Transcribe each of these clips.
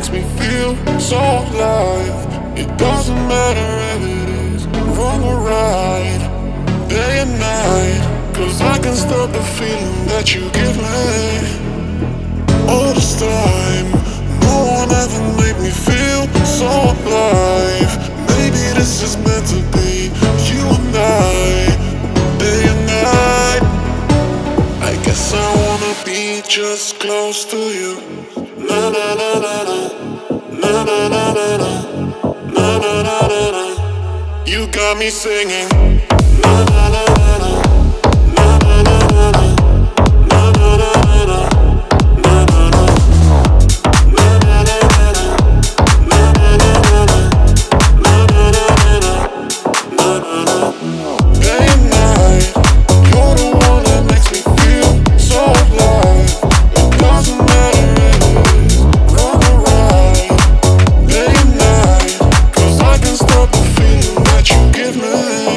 makes me feel so alive. It doesn't matter if it is wrong or right, day and night, 'cause I can't stop the feeling that you give me. All this time, no one ever made me feel so alive. Maybe this is meant to be, you and I, day and night. I guess I wanna be just close to you. Na na na na na, na na na na na, na na na na na. You got me singing. Na na na na na, na na na na na, na na na na na, na na na. Na na na na na, na na na na na, na na na na na, na na na. Day and night, you're the one that makes me feel so alive. It doesn't matter if it's wrong or right, day and night, 'cause I can't stop the feeling that you give me.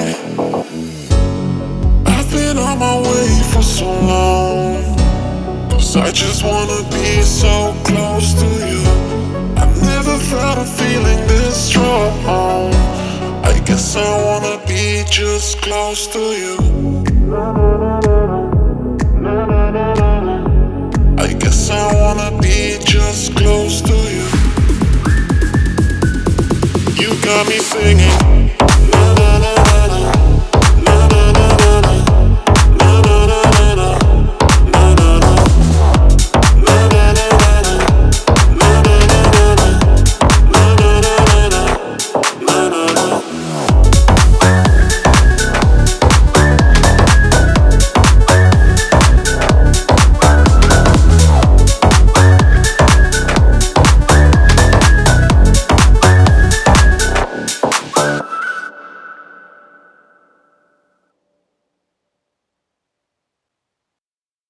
I've been on my way for so long, 'cause I just wanna be so close to you. I've never felt a feeling this strong. I guess I wanna be just close to you. I guess I wanna be just close to you. You got me singing.